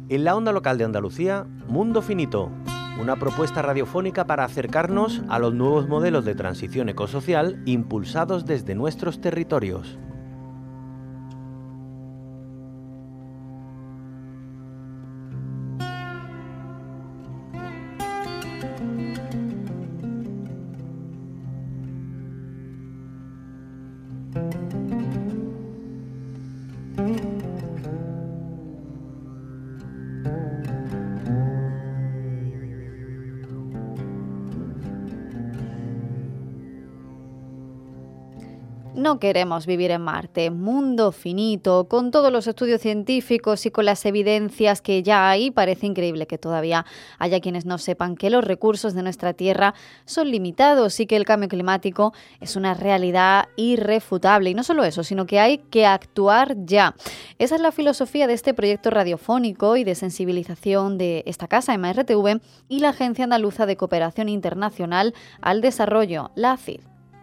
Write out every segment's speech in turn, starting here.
En la onda local de Andalucía, Mundo Finito, una propuesta radiofónica para acercarnos a los nuevos modelos de transición ecosocial impulsados desde nuestros territorios. No queremos vivir en Marte, mundo finito, con todos los estudios científicos y con las evidencias que ya hay. Parece increíble que todavía haya quienes no sepan que los recursos de nuestra Tierra son limitados y que el cambio climático es una realidad irrefutable. Y no solo eso, sino que hay que actuar ya. Esa es la filosofía de este proyecto radiofónico y de sensibilización de esta casa, MRTV, y la Agencia Andaluza de Cooperación Internacional al Desarrollo, la ACID.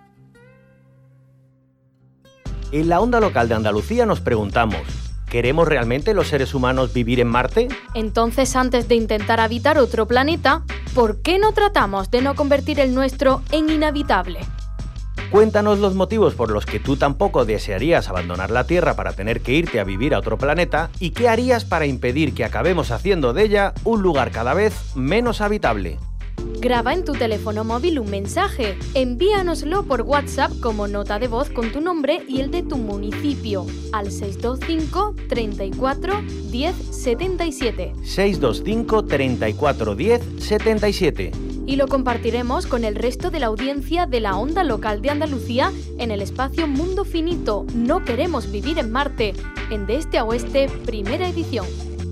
En la onda local de Andalucía nos preguntamos, ¿queremos realmente los seres humanos vivir en Marte? Entonces, antes de intentar habitar otro planeta, ¿por qué no tratamos de no convertir el nuestro en inhabitable? Cuéntanos los motivos por los que tú tampoco desearías abandonar la Tierra para tener que irte a vivir a otro planeta y qué harías para impedir que acabemos haciendo de ella un lugar cada vez menos habitable. Graba en tu teléfono móvil un mensaje, envíanoslo por WhatsApp como nota de voz con tu nombre y el de tu municipio al 625 34 10 77. 625 34 10 77. Y lo compartiremos con el resto de la audiencia de la onda local de Andalucía en el espacio Mundo Finito. No queremos vivir en Marte, en De Este a Oeste, primera edición.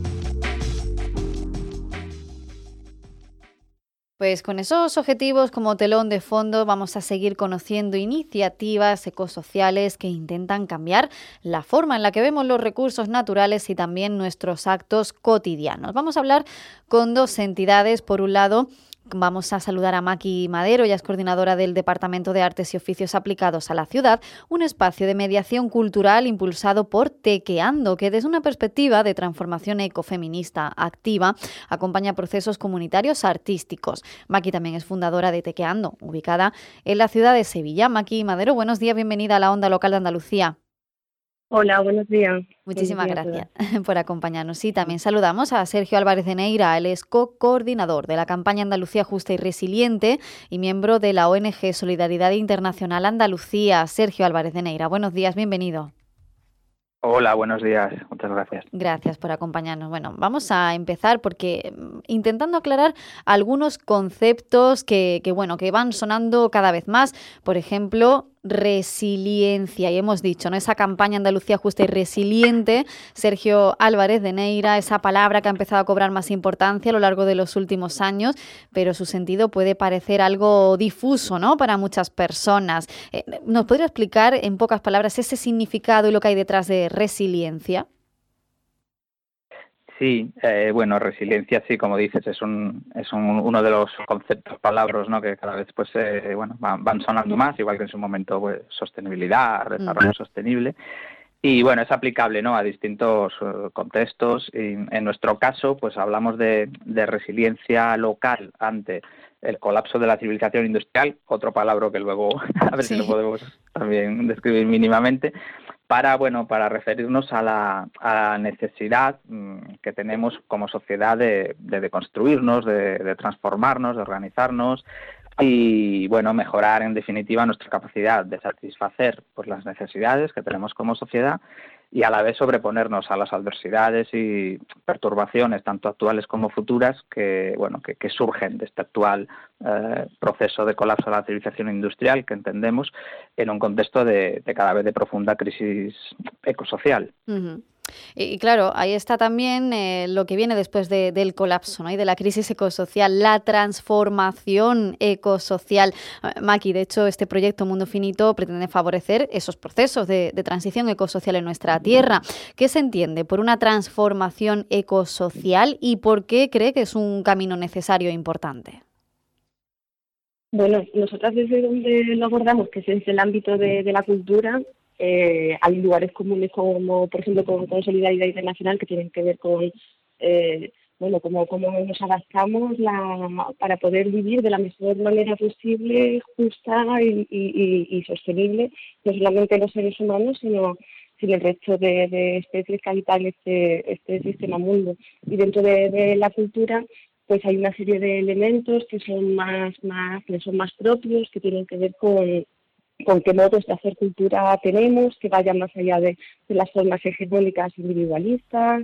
Pues con esos objetivos como telón de fondo vamos a seguir conociendo iniciativas ecosociales que intentan cambiar la forma en la que vemos los recursos naturales y también nuestros actos cotidianos. Vamos a hablar con dos entidades. Por un lado, vamos a saludar a Maki Madero, ella es coordinadora del Departamento de Artes y Oficios Aplicados a la Ciudad, un espacio de mediación cultural impulsado por Tequeando, que desde una perspectiva de transformación ecofeminista activa acompaña procesos comunitarios artísticos. Maki también es fundadora de Tequeando, ubicada en la ciudad de Sevilla. Maki Madero, buenos días, bienvenida a la onda local de Andalucía. Hola, buenos días. Muchísimas gracias por acompañarnos. Y también saludamos a Sergio Álvarez de Neira, él es co-coordinador de la campaña Andalucía Justa y Resiliente y miembro de la ONG Solidaridad Internacional Andalucía. Sergio Álvarez de Neira, buenos días, bienvenido. Hola, buenos días. Muchas gracias. Gracias por acompañarnos. Bueno, vamos a empezar porque intentando aclarar algunos conceptos que van sonando cada vez más. Por ejemplo, resiliencia. Y hemos dicho, ¿no? Esa campaña Andalucía Justa y Resiliente, Sergio Álvarez de Neira, esa palabra que ha empezado a cobrar más importancia a lo largo de los últimos años, pero su sentido puede parecer algo difuso, ¿no? Para muchas personas. ¿Nos podría explicar en pocas palabras ese significado y lo que hay detrás de resiliencia? Sí, resiliencia, sí, como dices, es uno de los conceptos, palabras, ¿no? Que cada vez van sonando más, igual que en su momento sostenibilidad, desarrollo sostenible. Y bueno, es aplicable, ¿no? A distintos contextos. Y en nuestro caso, pues hablamos de resiliencia local ante el colapso de la civilización industrial, otro palabra que luego a ver si lo podemos también describir mínimamente, para referirnos a la necesidad que tenemos como sociedad de deconstruirnos, de transformarnos, de organizarnos y mejorar en definitiva nuestra capacidad de satisfacer pues las necesidades que tenemos como sociedad y a la vez sobreponernos a las adversidades y perturbaciones tanto actuales como futuras que surgen de este actual proceso de colapso de la civilización industrial que entendemos en un contexto de cada vez de profunda crisis ecosocial. Uh-huh. Y claro, ahí está también lo que viene después del colapso, ¿no? Y de la crisis ecosocial, la transformación ecosocial. Maki, de hecho, este proyecto Mundo Finito pretende favorecer esos procesos de transición ecosocial en nuestra tierra. ¿Qué se entiende por una transformación ecosocial y por qué cree que es un camino necesario e importante? Bueno, nosotras desde donde lo abordamos, que es desde el ámbito de la cultura, hay lugares comunes como, por ejemplo, con Solidaridad Internacional que tienen que ver con cómo nos adaptamos para poder vivir de la mejor manera posible, justa y sostenible, no solamente los seres humanos, sino el resto de especies que habitan este sistema mundo. Y dentro de la cultura, pues hay una serie de elementos que son más propios, que tienen que ver con qué modos de hacer cultura tenemos, que vayan más allá de las formas hegemónicas individualistas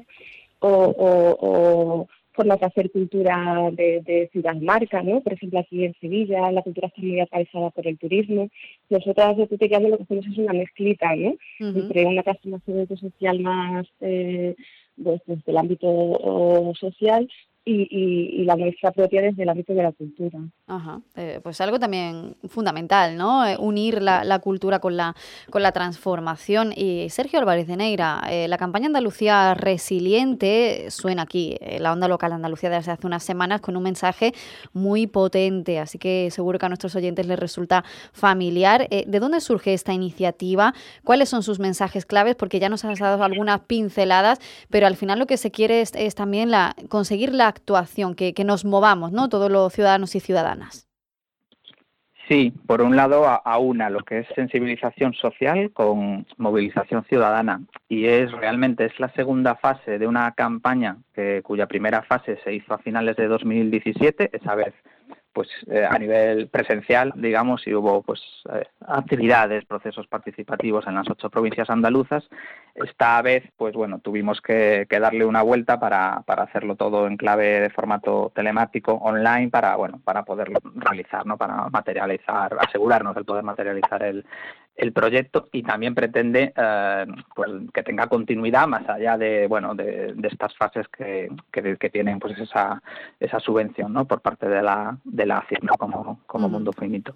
o formas de hacer cultura de ciudad-marca, ¿no? Por ejemplo, aquí en Sevilla la cultura está muy atravesada por el turismo. Nosotras de Tutequeando lo que hacemos es una mezclita, ¿no? Entre una transformación social más desde el ámbito social y la nuestra propia desde el ámbito de la cultura. Ajá. Pues algo también fundamental, ¿no? Unir la cultura con la transformación. Y Sergio Álvarez de Neira, la campaña Andalucía Resiliente suena aquí, la onda local de Andalucía desde hace unas semanas, con un mensaje muy potente, así que seguro que a nuestros oyentes les resulta familiar. ¿De dónde surge esta iniciativa? ¿Cuáles son sus mensajes claves? Porque ya nos has dado algunas pinceladas, pero al final lo que se quiere es también conseguir la actuación, que nos movamos, ¿no? Todos los ciudadanos y ciudadanas. Sí, por un lado aúna lo que es sensibilización social con movilización ciudadana, y realmente es la segunda fase de una campaña cuya primera fase se hizo a finales de 2017, esa vez pues a nivel presencial, digamos, y hubo pues actividades, procesos participativos en las 8 provincias andaluzas. Esta vez, pues bueno, tuvimos que darle una vuelta para hacerlo todo en clave de formato telemático, online, para poderlo realizar, ¿no? Para materializar, asegurarnos de poder materializar el proyecto, y también pretende pues que tenga continuidad más allá de estas fases que tienen pues esa subvención, ¿no? Por parte de la ACID, ¿no? como Mundo Finito.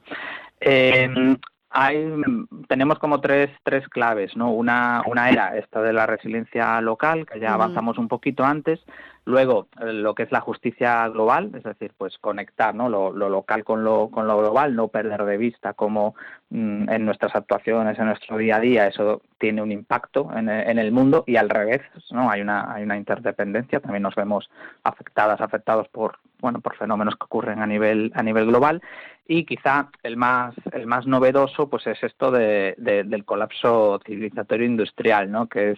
Tenemos como tres claves, ¿no? Una era esta de la resiliencia local, que ya avanzamos un poquito antes. Luego, lo que es la justicia global, es decir, pues conectar, ¿no? lo local con lo global, no perder de vista cómo en nuestras actuaciones, en nuestro día a día, eso tiene un impacto en el mundo, y al revés, ¿no? Hay una interdependencia. También nos vemos afectados por fenómenos que ocurren a nivel global. Y quizá el más novedoso pues es esto del colapso civilizatorio industrial, ¿no? Que es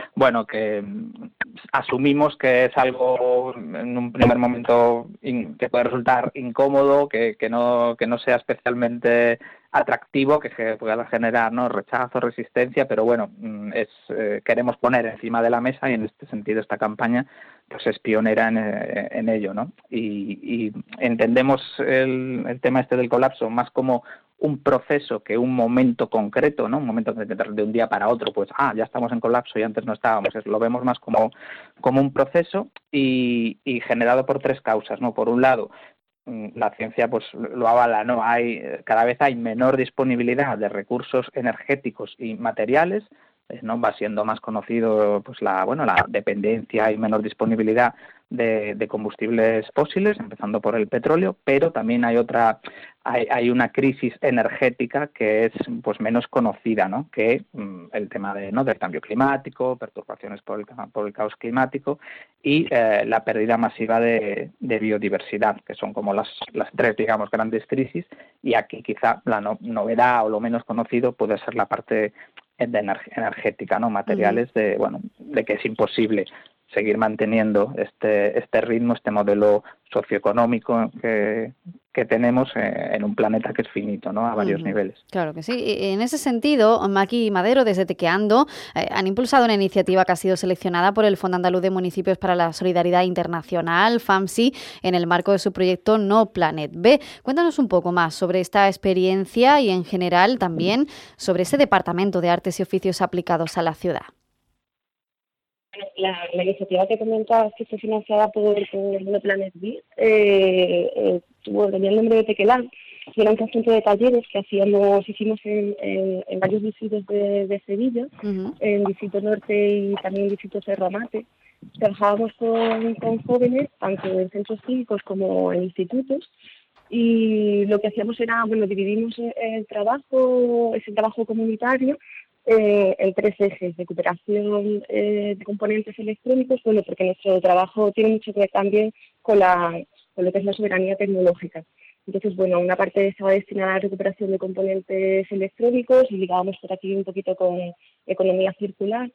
que asumimos que es algo en un primer momento que puede resultar incómodo, que no sea especialmente atractivo, que pueda generar, ¿no? rechazo, resistencia, pero queremos poner encima de la mesa, y en este sentido esta campaña pues es pionera en ello, ¿no? Y entendemos el tema del colapso más como un proceso que un momento concreto, ¿no? Un momento de un día para otro, pues ya estamos en colapso y antes no estábamos. Lo vemos más como un proceso y generado por 3 causas, ¿no? Por un lado, la ciencia pues lo avala, ¿no? Cada vez hay menor disponibilidad de recursos energéticos y materiales, ¿no? Va siendo más conocido pues la dependencia y menor disponibilidad de combustibles fósiles, empezando por el petróleo, pero también hay una crisis energética que es pues menos conocida, ¿no? Que el tema del cambio climático, perturbaciones por el caos climático y la pérdida masiva de biodiversidad, que son como las 3, digamos, grandes crisis. Y aquí quizá la novedad o lo menos conocido puede ser la parte energética, ¿no? Materiales, de que es imposible seguir manteniendo este ritmo, este modelo socioeconómico que tenemos en un planeta que es finito, ¿no? A varios niveles. Claro que sí. En ese sentido, Maki y Madero, desde Tequeando, han impulsado una iniciativa que ha sido seleccionada por el Fondo Andaluz de Municipios para la Solidaridad Internacional, FAMSI, en el marco de su proyecto No Planet B. Cuéntanos un poco más sobre esta experiencia y, en general, también sobre ese Departamento de Artes y Oficios aplicados a la ciudad. La iniciativa que comentabas, que fue financiada por No Planet B, tenía el nombre de Tequelán, y era un conjunto de talleres que hicimos en varios distritos de Sevilla, en Distrito Norte y también en Distrito Cerro Amate. Trabajábamos con jóvenes, tanto en centros cívicos como en institutos, y lo que hacíamos era, dividimos ese trabajo comunitario en 3 ejes: recuperación de componentes electrónicos, bueno, porque nuestro trabajo tiene mucho que ver también con lo que es la soberanía tecnológica. Entonces, bueno, una parte estaba destinada a la recuperación de componentes electrónicos y ligábamos por aquí un poquito con economía circular.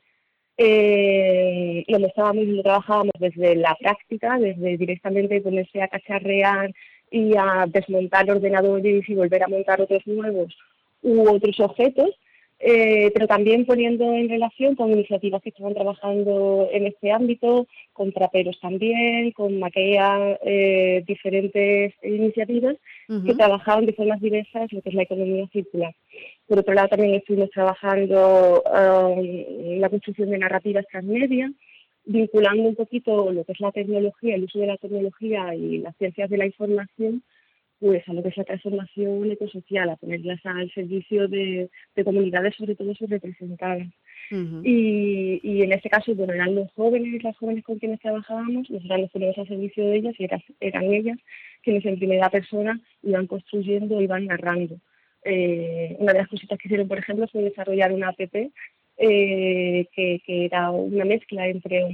Lo trabajábamos desde la práctica, desde directamente ponerse a cacharrear y a desmontar ordenadores y volver a montar otros nuevos u otros objetos, pero también poniendo en relación con iniciativas que estaban trabajando en este ámbito, con traperos también, con Maquea, diferentes iniciativas que trabajaban de formas diversas lo que es la economía circular. Por otro lado, también estuvimos trabajando en la construcción de narrativas transmedia, vinculando un poquito lo que es la tecnología, el uso de la tecnología y las ciencias de la información, pues a lo que es la transformación ecosocial, a ponerlas al servicio de comunidades, sobre todo subrepresentadas. Y en este caso, bueno, eran las jóvenes con quienes trabajábamos, nosotros nos ponemos al servicio de ellas y eran ellas quienes en primera persona iban construyendo, iban narrando. Una de las cositas que hicieron, por ejemplo, fue desarrollar una app que era una mezcla entre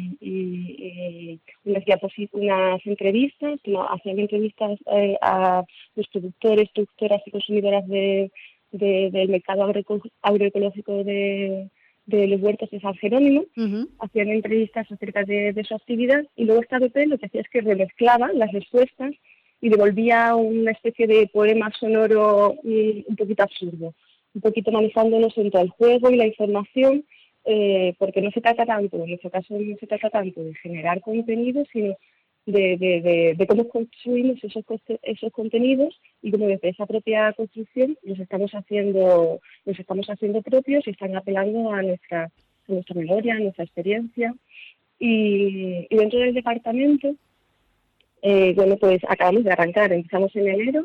unas entrevistas, hacían entrevistas a los productores, productoras y consumidoras del mercado agroecológico de los huertos de San Jerónimo, hacían entrevistas acerca de su actividad, y luego esta app lo que hacía es que remezclaba las respuestas y devolvía una especie de poema sonoro un poquito absurdo, un poquito manejándonos entre el juego y la información, porque no se trata tanto, en nuestro caso no se trata tanto de generar contenido, sino de cómo construimos esos contenidos y cómo desde esa propia construcción los estamos haciendo propios y están apelando a nuestra memoria, a nuestra experiencia. Y dentro del departamento, bueno, pues acabamos de arrancar, empezamos en enero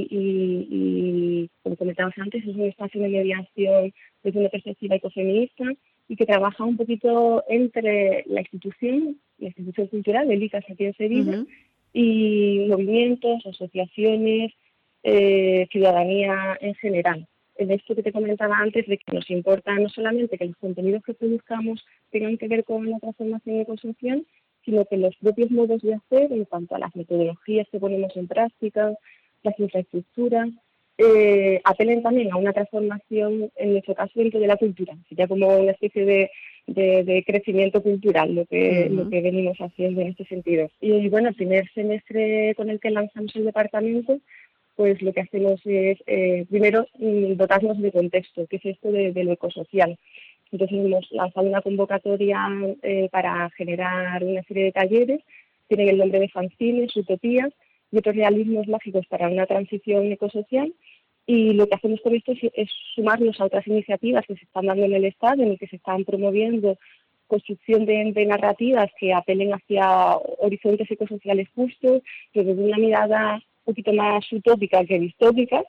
y como comentabas antes, es un espacio de mediación desde una perspectiva ecofeminista y que trabaja un poquito entre la institución cultural, el ICAS aquí en Sevilla, y movimientos, asociaciones, ciudadanía en general. En esto que te comentaba antes, de que nos importa no solamente que los contenidos que produzcamos tengan que ver con la transformación ecosocial, sino que los propios modos de hacer, en cuanto a las metodologías que ponemos en práctica, las infraestructuras, apelen también a una transformación, en nuestro caso, dentro de la cultura. Sería como una especie de crecimiento cultural lo que venimos haciendo en este sentido. Y bueno, el primer semestre con el que lanzamos el departamento, pues lo que hacemos es, primero, dotarnos de contexto, que es esto de lo ecosocial. Entonces hemos lanzado una convocatoria para generar una serie de talleres, tienen el nombre de fanzines, utopías y otros realismos mágicos para una transición ecosocial, y lo que hacemos con esto es sumarnos a otras iniciativas que se están dando en el Estado, en el que se están promoviendo construcción de narrativas que apelen hacia horizontes ecosociales justos, pero desde una mirada un poquito más utópica que distópica.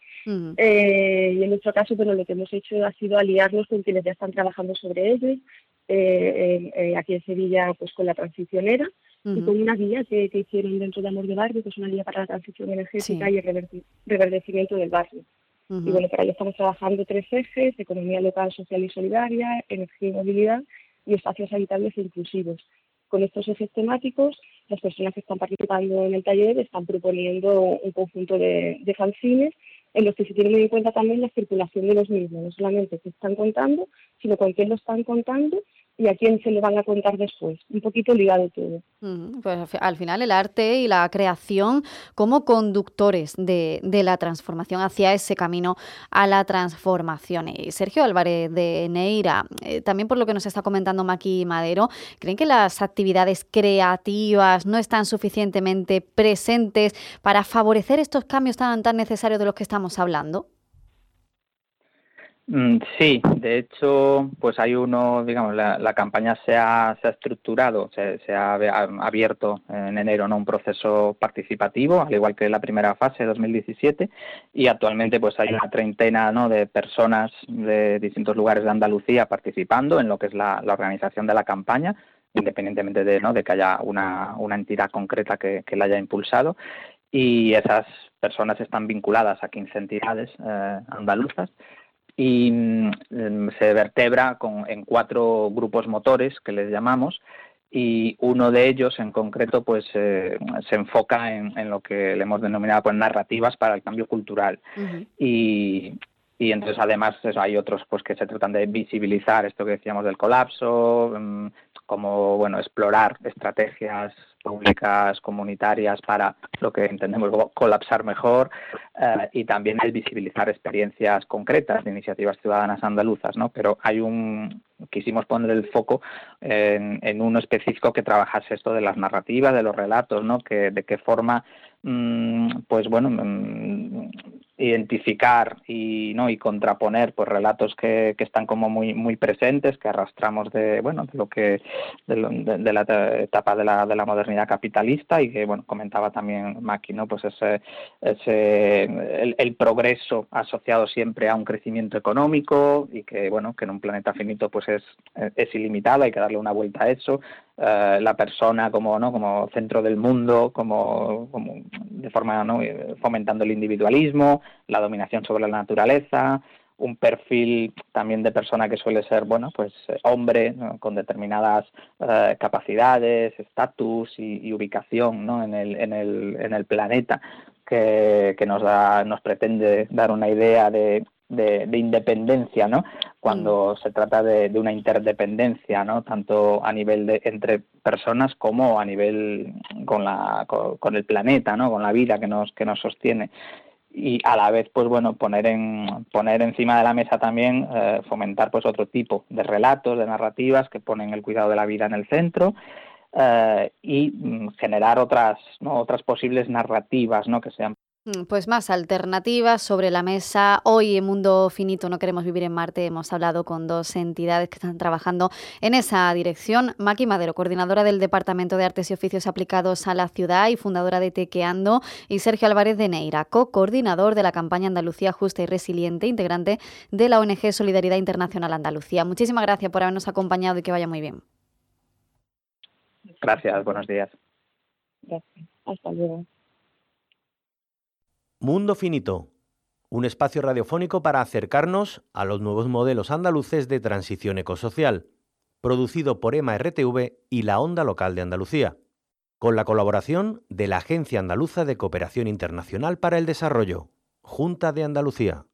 Y en nuestro caso, bueno, lo que hemos hecho ha sido aliarnos con quienes ya están trabajando sobre ellos, aquí en Sevilla, pues con la Transicionera, y con una guía que hicieron dentro de Amor de Barrio, que es una guía para la transición energética y el reverdecimiento del barrio. Y bueno, para ello estamos trabajando 3 ejes: economía local, social y solidaria, energía y movilidad, y espacios habitables e inclusivos. Con estos ejes temáticos, las personas que están participando en el taller están proponiendo un conjunto de fanzines en los que se tiene muy en cuenta también la circulación de los mismos, no solamente qué están contando, sino con quién lo están contando y a quién se le van a contar después. Un poquito ligado todo. Pues al final el arte y la creación como conductores de la transformación, hacia ese camino a la transformación. Y Sergio Álvarez de Neira, también por lo que nos está comentando Maki Madero, ¿creen que las actividades creativas no están suficientemente presentes para favorecer estos cambios tan necesarios de los que estamos hablando? Sí, de hecho, pues hay digamos, la campaña se ha estructurado, se ha abierto en enero, ¿no?, un proceso participativo, al igual que la primera fase, 2017, y actualmente pues hay una treintena, ¿no?, de personas de distintos lugares de Andalucía participando en lo que es la organización de la campaña, independientemente de que haya una entidad concreta que la haya impulsado, y esas personas están vinculadas a 15 entidades andaluzas. y se vertebra en 4 grupos motores que les llamamos, y uno de ellos en concreto pues se enfoca en lo que le hemos denominado pues narrativas para el cambio cultural. Ujú. Y entonces además hay otros pues que se tratan de visibilizar esto que decíamos del colapso, como bueno, explorar estrategias públicas, comunitarias para lo que entendemos como colapsar mejor, y también el visibilizar experiencias concretas de iniciativas ciudadanas andaluzas, ¿no? Pero quisimos poner el foco en uno específico que trabajase esto de las narrativas, de los relatos, ¿no? De qué forma pues bueno, identificar y contraponer pues relatos que están como muy presentes, que arrastramos de la etapa de la modernidad capitalista, y que bueno, comentaba también Maki, ¿no? Pues el progreso asociado siempre a un crecimiento económico, y que bueno, que en un planeta finito pues es ilimitado, hay que darle una vuelta a eso. La persona como centro del mundo, como de forma, ¿no? Fomentando el individualismo, la dominación sobre la naturaleza, un perfil también de persona que suele ser hombre, ¿no? Con determinadas capacidades, estatus y ubicación, ¿no? en el planeta, que nos pretende dar una idea de independencia, ¿no? Cuando se trata de una interdependencia, ¿no? Tanto a nivel entre personas como a nivel con el planeta, ¿no? Con la vida que nos sostiene. Y a la vez pues bueno, poner encima de la mesa también, fomentar pues otro tipo de relatos, de narrativas que ponen el cuidado de la vida en el centro, y generar otras posibles narrativas, ¿no? Que sean Pues más alternativas sobre la mesa. Hoy en Mundo Finito No Queremos Vivir en Marte hemos hablado con 2 entidades que están trabajando en esa dirección. Maki Madero, coordinadora del Departamento de Artes y Oficios Aplicados a la Ciudad y fundadora de Tequeando, y Sergio Álvarez de Neira, co-coordinador de la campaña Andalucía Justa y Resiliente, integrante de la ONG Solidaridad Internacional Andalucía. Muchísimas gracias por habernos acompañado y que vaya muy bien. Gracias, buenos días. Gracias. Hasta luego. Mundo Finito, un espacio radiofónico para acercarnos a los nuevos modelos andaluces de transición ecosocial, producido por EMA RTV y la Onda Local de Andalucía, con la colaboración de la Agencia Andaluza de Cooperación Internacional para el Desarrollo, Junta de Andalucía.